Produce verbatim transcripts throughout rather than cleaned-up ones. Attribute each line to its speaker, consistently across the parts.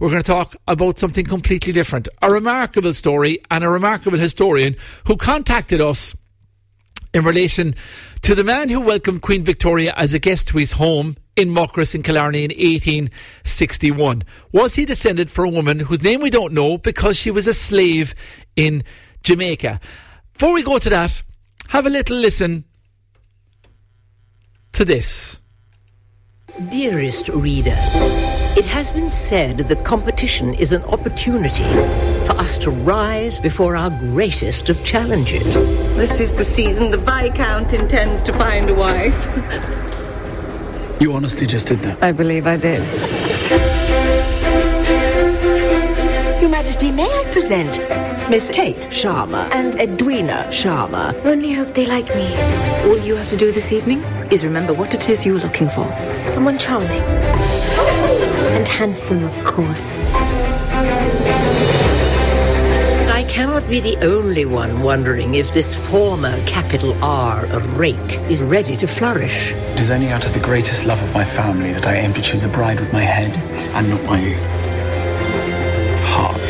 Speaker 1: we're going to talk about something completely different. A remarkable story and a remarkable historian who contacted us in relation to the man who welcomed Queen Victoria as a guest to his home in Muckross in Killarney in eighteen sixty-one. Was he descended from a woman whose name we don't know because she was a slave in Jamaica? Before we go to that, have a little listen to this.
Speaker 2: Dearest reader, it has been said that competition is an opportunity for us to rise before our greatest of challenges.
Speaker 3: This is the season the Viscount intends to find a wife.
Speaker 4: You honestly just did that?
Speaker 3: I believe I did.
Speaker 5: Your Majesty, may I present Miss Kate Sharma and Edwina Sharma?
Speaker 6: I only hope they like me.
Speaker 7: All you have to do this evening is remember what it is you're looking for.
Speaker 6: Someone charming. And handsome, of course.
Speaker 2: I cannot be the only one wondering if this former capital R rake is ready to flourish.
Speaker 4: It is only out of the greatest love of my family that I aim to choose a bride with my head and not my heart.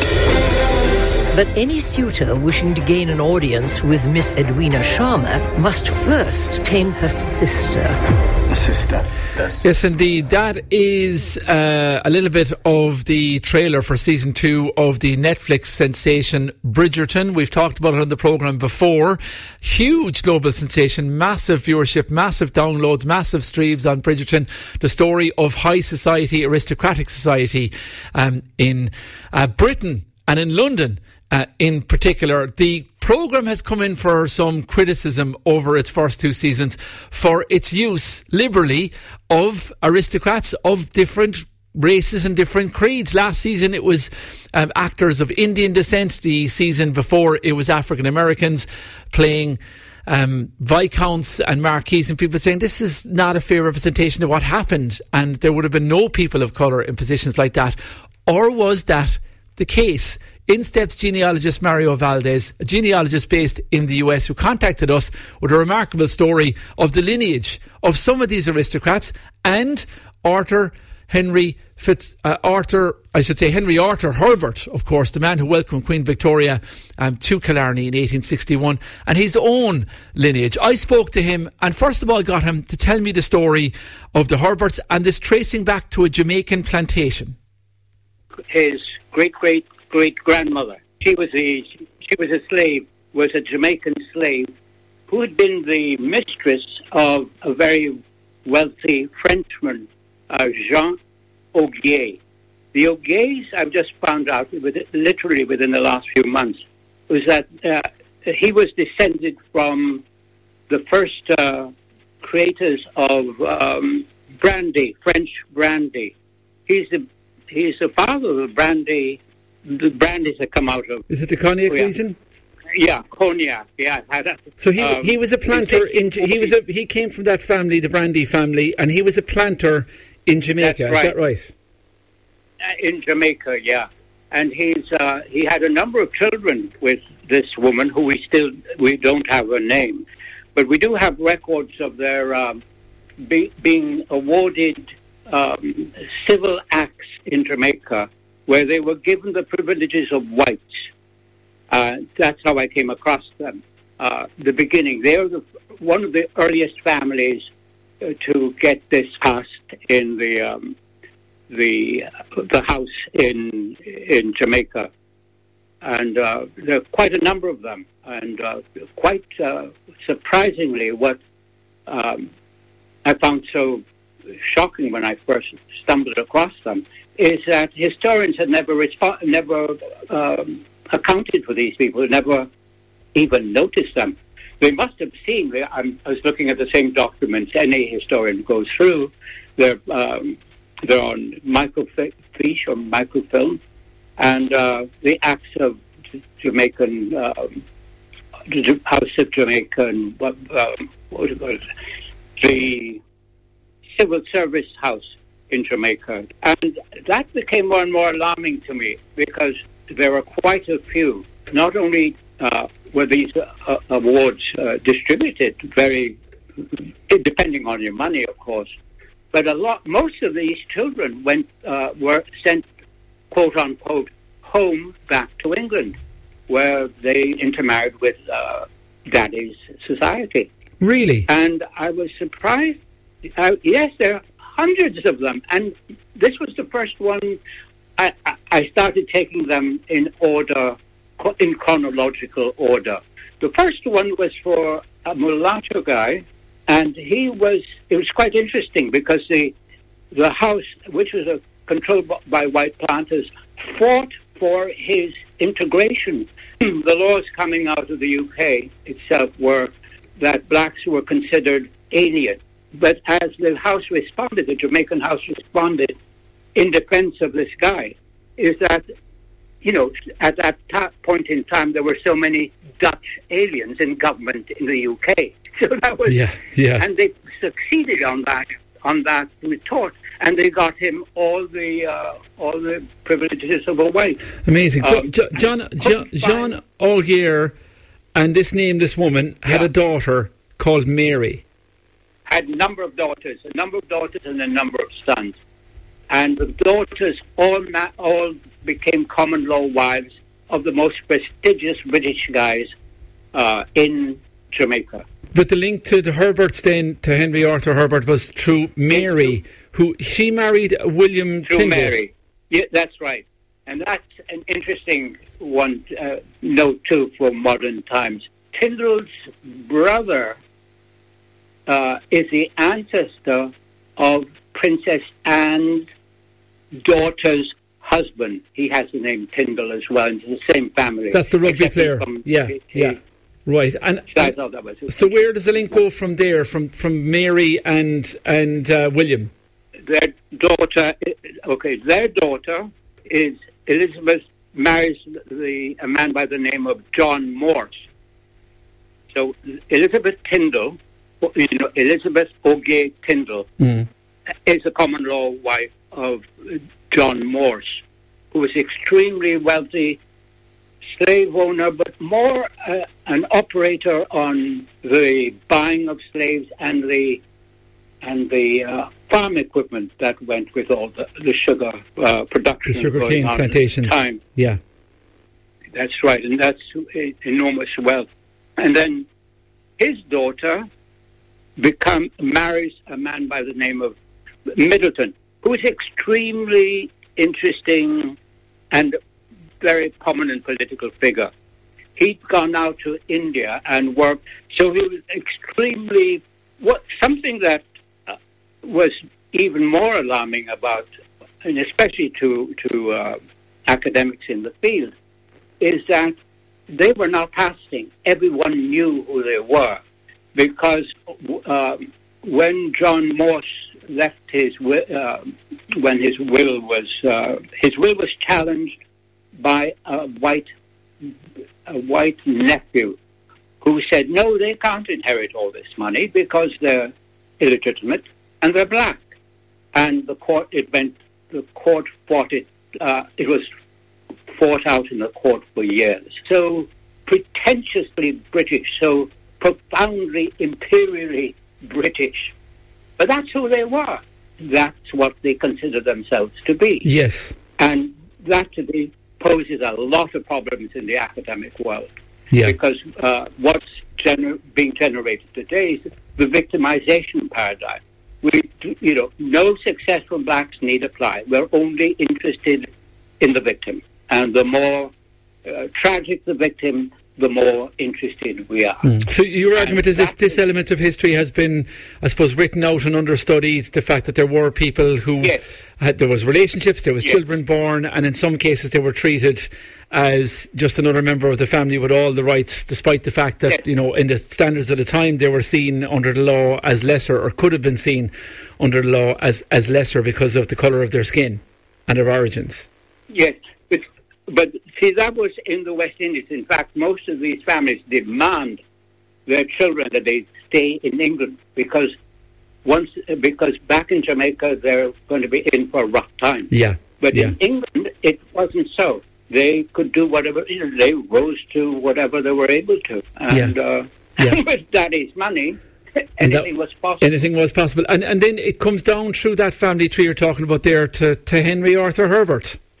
Speaker 2: But any suitor wishing to gain an audience with Miss Edwina Sharma must first tame her sister.
Speaker 4: The sister. This.
Speaker 1: Yes, indeed. That is uh, a little bit of the trailer for season two of the Netflix sensation Bridgerton. We've talked about it on the programme before. Huge global sensation, massive viewership, massive downloads, massive streams on Bridgerton. The story of high society, aristocratic society um, in uh, Britain and in London. Uh, in particular, the programme has come in for some criticism over its first two seasons for its use liberally of aristocrats of different races and different creeds. Last season it was um, actors of Indian descent. The season before it was African Americans playing um, Viscounts and Marquises, and people saying this is not a fair representation of what happened, and there would have been no people of colour in positions like that. Or was that the case? In steps genealogist Mario Valdez, a genealogist based in the U S, who contacted us with a remarkable story of the lineage of some of these aristocrats, and Arthur Henry Fitz, uh, Arthur, I should say Henry Arthur Herbert, of course, the man who welcomed Queen Victoria um, to Killarney in eighteen sixty-one, and his own lineage. I spoke to him and first of all got him to tell me the story of the Herberts and this tracing back to a Jamaican plantation.
Speaker 8: His great-great great grandmother. She was a she was a slave, was a Jamaican slave who had been the mistress of a very wealthy Frenchman, uh, Jean Augier. The Augiers, I've just found out, with, literally within the last few months, was that uh, he was descended from the first uh, creators of um, brandy, French brandy. He's the he's the father of the brandy. The brandies that come out of...
Speaker 1: Is it the cognac
Speaker 8: oh, yeah.
Speaker 1: region?
Speaker 8: Yeah, cognac, yeah.
Speaker 1: So he
Speaker 8: um,
Speaker 1: he was a planter, in, he was a, he came from that family, the Brandy family, and he was a planter in Jamaica,
Speaker 8: right.
Speaker 1: Is that right?
Speaker 8: Uh, in Jamaica, yeah. And he's uh, he had a number of children with this woman, who we still, we don't have her name, but we do have records of their um, be, being awarded um, civil acts in Jamaica, where they were given the privileges of whites. Uh, that's how I came across them. Uh, the beginning, they're the, one of the earliest families uh, to get this passed in the um, the the house in in Jamaica, and uh, there are quite a number of them. And uh, quite uh, surprisingly, what um, I found so shocking when I first stumbled across them is that historians had never respo- never um, accounted for these people, never even noticed them. They must have seen, I'm, I was looking at the same documents any historian goes through, they're, um, they're on microfiche or microfilm, and uh, the acts of Jamaican, um, the House of Jamaican, um, what do you call it, the Civil Service House in Jamaica. And that became more and more alarming to me, because there were quite a few. Not only uh, were these uh, awards uh, distributed very, depending on your money, of course, but a lot, most of these children went uh, were sent quote-unquote, home back to England, where they intermarried with uh, Daddy's society.
Speaker 1: Really?
Speaker 8: And I was surprised. Uh, yes, there are hundreds of them. And this was the first one. I, I, I started taking them in order, in chronological order. The first one was for a mulatto guy, and he was, it was quite interesting because the the house, which was a, controlled by white planters, fought for his integration. The laws coming out of the U K itself were that blacks were considered alien. But as the house responded, the Jamaican house responded in defense of this guy, is that, you know, at that ta- point in time, there were so many Dutch aliens in government in the U K. So that was,
Speaker 1: yeah, yeah.
Speaker 8: And they succeeded on that, on that retort, and they got him all the uh, all the privileges of a white.
Speaker 1: Amazing. So,
Speaker 8: Um,
Speaker 1: Jo- John, Jo- John Augier and this nameless woman had
Speaker 8: Yeah.
Speaker 1: a daughter called Mary.
Speaker 8: Had a number of daughters, a number of daughters and a number of sons. And the daughters all ma- all became common law wives of the most prestigious British guys uh, in Jamaica.
Speaker 1: But the link to the Herberts then, to Henry Arthur Herbert, was through Mary, who she married William
Speaker 8: Through
Speaker 1: Tyndall.
Speaker 8: Mary. Yeah, that's right. And that's an interesting one uh, note, too, for modern times. Tyndall's brother uh, is the ancestor of Princess Anne's daughter's husband. He has the name Tyndall as well. It's the same family.
Speaker 1: That's the rugby
Speaker 8: Except
Speaker 1: player.
Speaker 8: from-
Speaker 1: Yeah,
Speaker 8: he-
Speaker 1: yeah.
Speaker 8: he-
Speaker 1: Right. And,
Speaker 8: So I
Speaker 1: and
Speaker 8: thought that was
Speaker 1: so where does the link go from there, from, from Mary and and uh, William?
Speaker 8: their daughter. Okay, their daughter is Elizabeth marries the a man by the name of John Morse. So Elizabeth Tyndall, you know, Elizabeth Augier Tyndall,
Speaker 1: Mm.
Speaker 8: is a common law wife of John Morse, who was extremely wealthy slave owner, but more uh, an operator on the buying of slaves and the and the uh, farm equipment that went with all the, the sugar uh, production.
Speaker 1: The sugar
Speaker 8: going
Speaker 1: cane
Speaker 8: on
Speaker 1: plantations.
Speaker 8: At the time.
Speaker 1: Yeah.
Speaker 8: That's right, and that's e- enormous wealth. And then his daughter become marries a man by the name of Middleton, who is extremely interesting and very prominent political figure. He'd gone out to India and worked, so he was extremely, what something that uh, was even more alarming about, and especially to, to uh, academics in the field, is that they were not casting. Everyone knew who they were, because uh, when John Morse left his will, uh, when his will was uh, his will was challenged by a white a white nephew who said, no, they can't inherit all this money because they're illegitimate and they're black. And the court, it went, the court fought it, uh, it was fought out in the court for years. So pretentiously British, so profoundly imperially British. But that's who they were. That's what they consider themselves to be.
Speaker 1: Yes.
Speaker 8: And that to me poses a lot of problems in the academic world.
Speaker 1: Yeah.
Speaker 8: Because uh, what's gener- being generated today is the victimization paradigm. We, you know, no successful blacks need apply. We're only interested in the victim. And the more uh, tragic the victim, the more interested we are.
Speaker 1: Mm. So your argument is this,
Speaker 8: that
Speaker 1: this
Speaker 8: is-
Speaker 1: element of history has been, I suppose, written out and understudied, the fact that there were people who
Speaker 8: Yes.
Speaker 1: had, there was relationships, there was
Speaker 8: Yes.
Speaker 1: children born, and in some cases they were treated as just another member of the family with all the rights, despite the fact that,
Speaker 8: Yes.
Speaker 1: you know, in the standards of the time, they were seen under the law as lesser, or could have been seen under the law as, as lesser because of the colour of their skin and their origins.
Speaker 8: Yes, but, but see, that was in the West Indies. In fact, most of these families demand their children that they stay in England because once because back in Jamaica they're going to be in for a rough time.
Speaker 1: Yeah.
Speaker 8: But
Speaker 1: yeah.
Speaker 8: in England it wasn't so. They could do whatever, you know, they rose to whatever they were able to, and
Speaker 1: Yeah.
Speaker 8: uh,
Speaker 1: Yeah.
Speaker 8: with Daddy's money,
Speaker 1: And that-
Speaker 8: anything was possible.
Speaker 1: Anything was possible. And and then it comes down through that family tree you're talking about there to, to Henry Arthur Herbert.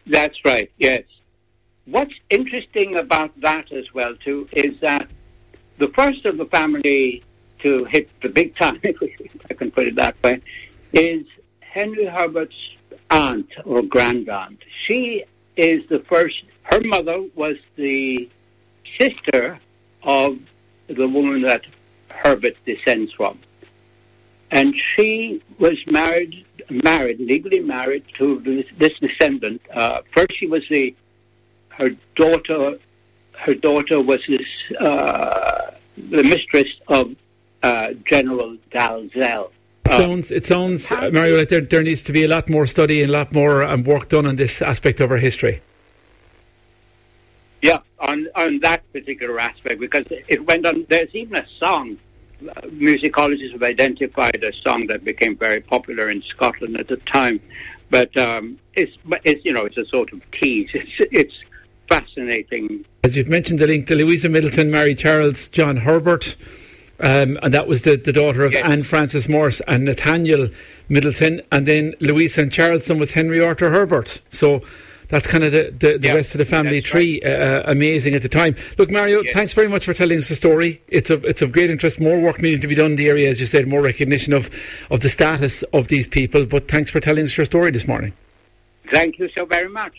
Speaker 8: That's right, yes. What's interesting about that as well, too, is that the first of the family to hit the big time, if I can put it that way, is Henry Herbert's aunt or grandaunt. She is the first. Her mother was the sister of the woman that Herbert descends from. And she was married, married, legally married to this, this descendant. Uh, first she was the, her daughter, her daughter was this, uh, the mistress of uh, General Dalzell.
Speaker 1: It sounds, it sounds uh, Mario, like there, there needs to be a lot more study and a lot more um, work done on this aspect of our history.
Speaker 8: Yeah, on on that particular aspect, because it went on. There's even a song, uh, musicologists have identified a song that became very popular in Scotland at the time. But um, it's, it's, you know, it's a sort of tease. It's, it's fascinating.
Speaker 1: As you've mentioned, the link to Louisa Middleton married Charles John Herbert. Um, and that was the, the daughter of yes. Anne Frances Morse and Nathaniel Middleton. And then Louisa and Charles' son was Henry Arthur Herbert. So that's kind of the, the, the yeah, rest of the family tree. Right. Uh, amazing at the time. Look, Mario, yes. thanks very much for telling us the story. It's of, it's of great interest. More work needing to be done in the area, as you said, more recognition of, of the status of these people. But thanks for telling us your story this morning.
Speaker 8: Thank you so very much.